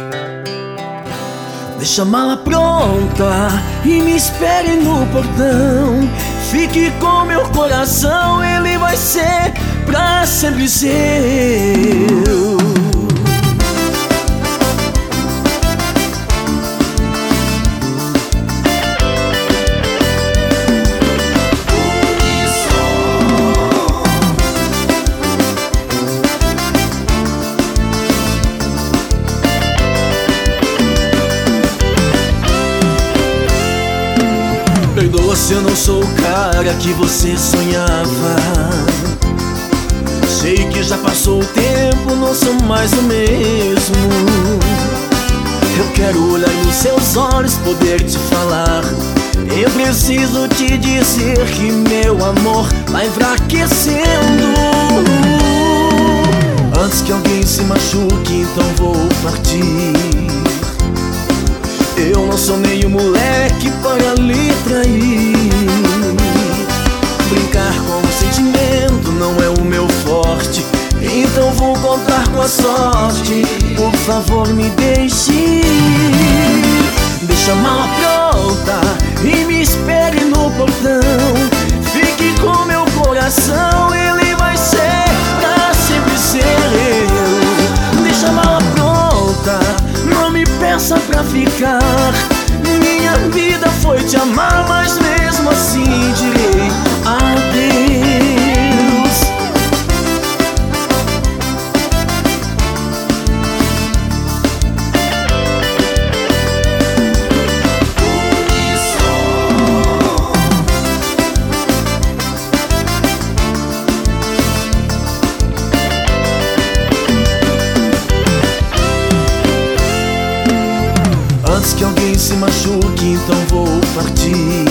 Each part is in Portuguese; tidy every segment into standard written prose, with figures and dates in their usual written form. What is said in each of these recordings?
Deixa a mala pronta e me espere no portão. Fique com meu coração, ele vai ser pra sempre seu. Perdoa se eu não sou o cara que você sonhava. Sei que já passou o tempo, não sou mais o mesmo. Eu quero olhar nos seus olhos, poder te falar. Eu preciso te dizer que meu amor vai enfraquecendo. Antes que alguém se machuque, então vou partir. Eu não sou nem um moleque para lhe trair. Brincar com o sentimento não é o meu forte, então vou contar com a sorte. Por favor, me deixe ir. Deixa a mala pronta e me espere no portão. Fique com meu coração, ele vai ser pra sempre seu. Deixa a mala pronta, não me peça pra ficar. Minha vida foi te amar, mas mesmo assim direi adeus. Antes que alguém se machuque, então vou partir.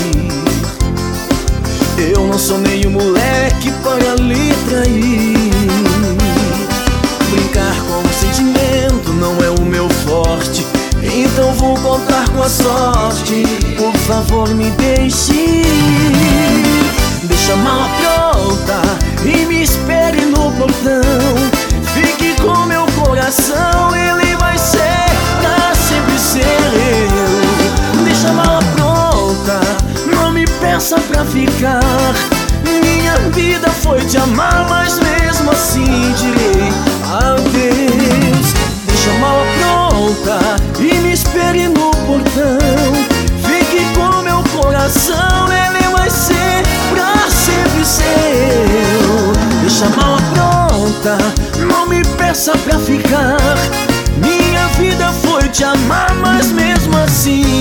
Eu não sou nem um moleque para lhe trair. Brincar com o sentimento não é o meu forte, então vou contar com a sorte. Por favor, me deixe ir. Deixa a mala pronta e me espere no portão. Fique com meu coração, ele vai ser pra sempre seu. Deixa a mala pronta, não me peça pra ficar. Minha vida foi te amar, mas mesmo assim direi adeus. Deixa a mala pronta e me espere no portão. Fique com meu coração, ele vai ser pra sempre seu. Deixa a mala pronta, não me peça pra ficar. Minha vida foi te amar, mas mesmo assim